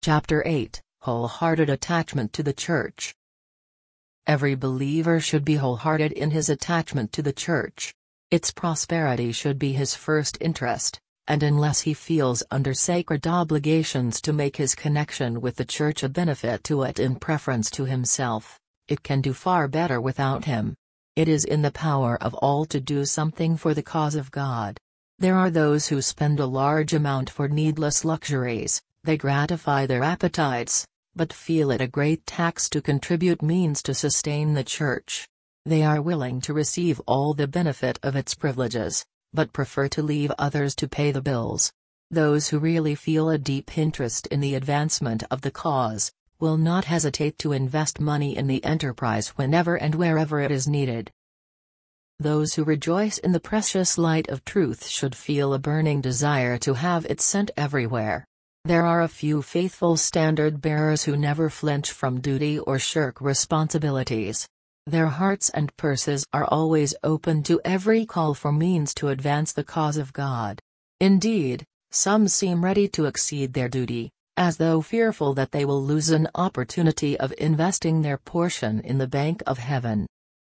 Chapter 8, Wholehearted Attachment to the Church. Every believer should be wholehearted in his attachment to the Church. Its prosperity should be his first interest, and unless he feels under sacred obligations to make his connection with the Church a benefit to it in preference to himself, it can do far better without him. It is in the power of all to do something for the cause of God. There are those who spend a large amount for needless luxuries. They gratify their appetites, but feel it a great tax to contribute means to sustain the Church. They are willing to receive all the benefit of its privileges, but prefer to leave others to pay the bills. Those who really feel a deep interest in the advancement of the cause, will not hesitate to invest money in the enterprise whenever and wherever it is needed. Those who rejoice in the precious light of truth should feel a burning desire to have it sent everywhere. There are a few faithful standard-bearers who never flinch from duty or shirk responsibilities. Their hearts and purses are always open to every call for means to advance the cause of God. Indeed, some seem ready to exceed their duty, as though fearful that they will lose an opportunity of investing their portion in the bank of heaven.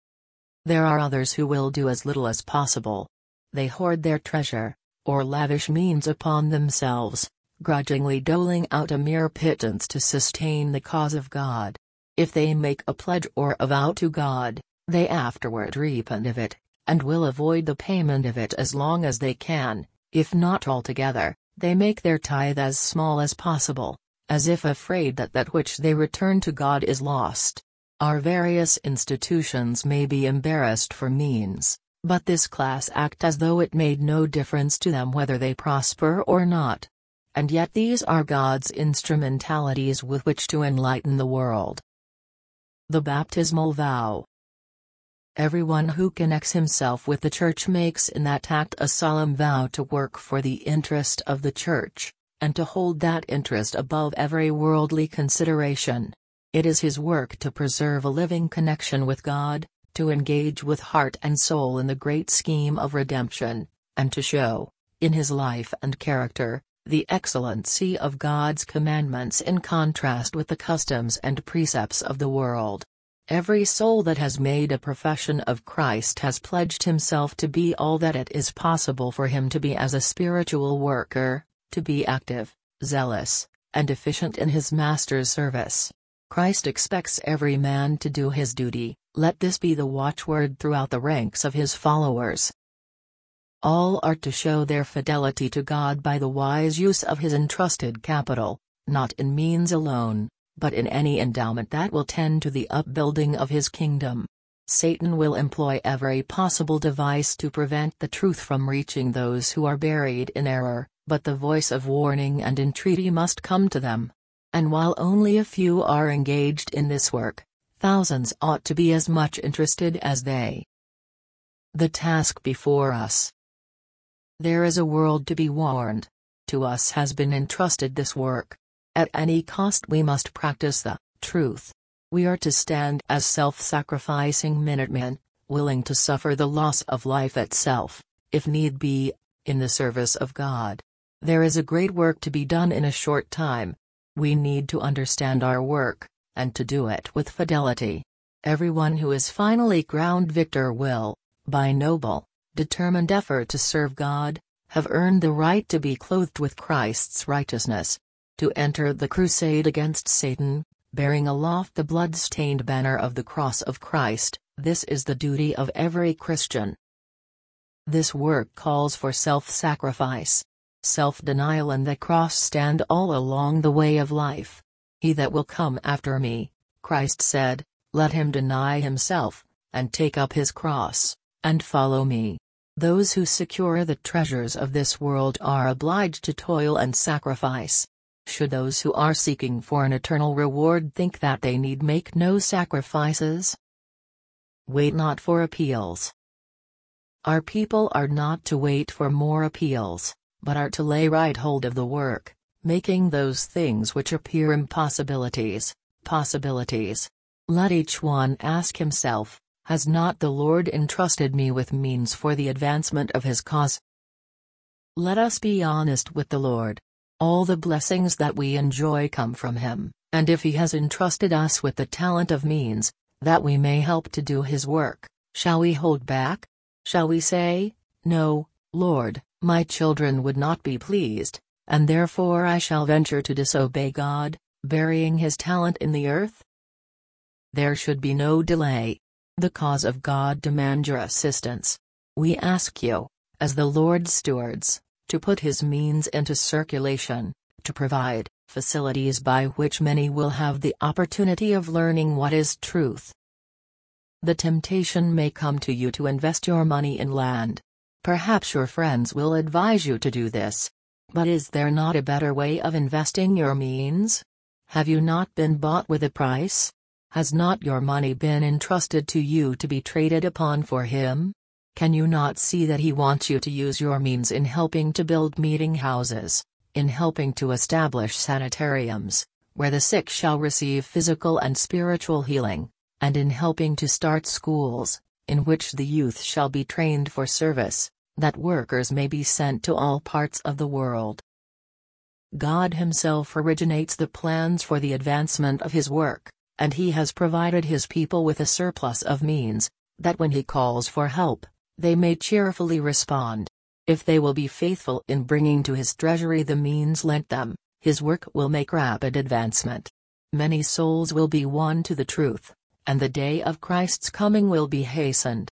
There are others who will do as little as possible. They hoard their treasure, or lavish means upon themselves, grudgingly doling out a mere pittance to sustain the cause of God. If they make a pledge or a vow to God, they afterward repent of it, and will avoid the payment of it as long as they can. If not altogether, they make their tithe as small as possible, as if afraid that that which they return to God is lost. Our various institutions may be embarrassed for means, but this class act as though it made no difference to them whether they prosper or not. And yet these are God's instrumentalities with which to enlighten the world. The Baptismal Vow. Everyone who connects himself with the Church makes in that act a solemn vow to work for the interest of the Church, and to hold that interest above every worldly consideration. It is his work to preserve a living connection with God, to engage with heart and soul in the great scheme of redemption, and to show, in his life and character, the excellency of God's commandments in contrast with the customs and precepts of the world. Every soul that has made a profession of Christ has pledged himself to be all that it is possible for him to be as a spiritual worker, to be active, zealous, and efficient in his Master's service. Christ expects every man to do his duty. Let this be the watchword throughout the ranks of his followers. All are to show their fidelity to God by the wise use of his entrusted capital, not in means alone, but in any endowment that will tend to the upbuilding of his kingdom. Satan will employ every possible device to prevent the truth from reaching those who are buried in error, but the voice of warning and entreaty must come to them. And while only a few are engaged in this work, thousands ought to be as much interested as they. The task before us. There is a world to be warned. To us has been entrusted this work. At any cost we must practice the truth. We are to stand as self-sacrificing Minutemen, willing to suffer the loss of life itself, if need be, in the service of God. There is a great work to be done in a short time. We need to understand our work, and to do it with fidelity. Everyone who is finally crowned victor will, by noble, determined effort to serve God, have earned the right to be clothed with Christ's righteousness, to enter the crusade against Satan, bearing aloft the blood-stained banner of the cross of Christ. This is the duty of every Christian. This work calls for self-sacrifice. Self-denial and the cross stand all along the way of life. He that will come after me, Christ said, let him deny himself, and take up his cross, and follow me. Those who secure the treasures of this world are obliged to toil and sacrifice. Should those who are seeking for an eternal reward think that they need make no sacrifices? Wait not for appeals. Our people are not to wait for more appeals, but are to lay right hold of the work, making those things which appear impossibilities, possibilities. Let each one ask himself, has not the Lord entrusted me with means for the advancement of his cause? Let us be honest with the Lord. All the blessings that we enjoy come from Him, and if He has entrusted us with the talent of means, that we may help to do His work, shall we hold back? Shall we say, "No, Lord, my children would not be pleased, and therefore I shall venture to disobey God, burying His talent in the earth"? There should be no delay. The cause of God demands your assistance. We ask you, as the Lord's stewards, to put His means into circulation, to provide facilities by which many will have the opportunity of learning what is truth. The temptation may come to you to invest your money in land. Perhaps your friends will advise you to do this. But is there not a better way of investing your means? Have you not been bought with a price? Has not your money been entrusted to you to be traded upon for Him? Can you not see that He wants you to use your means in helping to build meeting houses, in helping to establish sanitariums, where the sick shall receive physical and spiritual healing, and in helping to start schools, in which the youth shall be trained for service, that workers may be sent to all parts of the world? God Himself originates the plans for the advancement of His work, and He has provided His people with a surplus of means, that when He calls for help, they may cheerfully respond. If they will be faithful in bringing to His treasury the means lent them, His work will make rapid advancement. Many souls will be won to the truth, and the day of Christ's coming will be hastened.